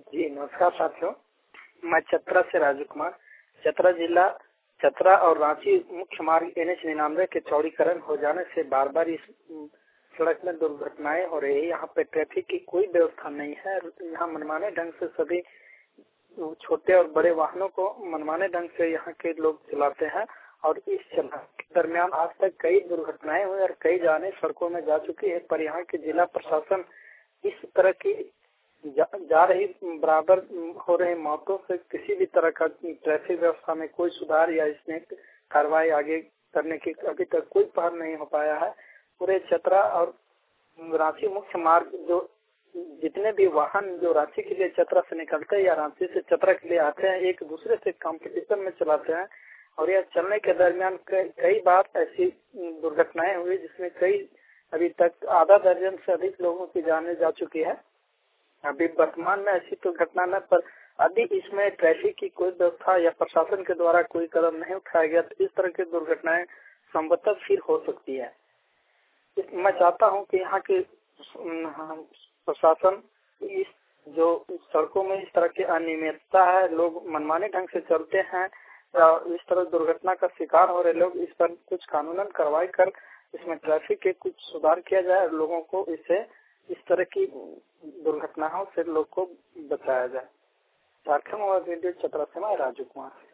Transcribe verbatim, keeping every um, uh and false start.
जी नमस्कार साथियों, मैं चतरा से राजू कुमार। चतरा जिला चतरा और रांची मुख्य मार्ग एन एच निन्यानवे के चौड़ीकरण हो जाने से बार बार इस सड़क में दुर्घटनाएं हो रही है। यहाँ पे ट्रैफिक की कोई व्यवस्था नहीं है। यहाँ मनमाने ढंग से सभी छोटे और बड़े वाहनों को मनमाने ढंग से यहाँ के लोग चलाते हैं और इस चलाने के दरमियान आज तक कई दुर्घटनाएं हुई और कई जाने सड़कों में जा चुकी है। पर यहाँ के जिला प्रशासन इस तरह की जा, जा रही बराबर हो रही मौतों से किसी भी तरह का ट्रैफिक व्यवस्था में कोई सुधार या इसमें कार्रवाई आगे करने की अभी तक कोई पहल नहीं हो पाया है। पूरे चतरा और रांची मुख्य मार्ग जो जितने भी वाहन जो रांची के लिए चतरा से निकलते हैं या रांची से चतरा के लिए आते हैं, एक दूसरे से कंपटीशन में चलाते हैं और यह चलने के दरमियान कई, कई बार ऐसी दुर्घटनाएं हुई जिसमें कई अभी तक आधा दर्जन से अधिक लोगों की जाने जा चुकी है। अभी वर्तमान में ऐसी तो घटना न, पर अभी इसमें ट्रैफिक की कोई व्यवस्था या प्रशासन के द्वारा कोई कदम नहीं उठाया गया तो इस तरह की दुर्घटनाएं संभवतः फिर हो सकती है। मैं चाहता हूं कि यहाँ के प्रशासन इस जो सड़कों में इस तरह की अनियमितता है, लोग मनमाने ढंग से चलते हैं या इस तरह दुर्घटना का शिकार हो रहे लोग, इस पर कुछ कानूनन कार्रवाई कर इसमें ट्रैफिक के कुछ सुधार किया जाए और लोगों को इससे इस तरह की दुर्घटनाओं से लोग को बचाया जाए। झारखंड रेडियो चतरा से मैं राजू कुमार।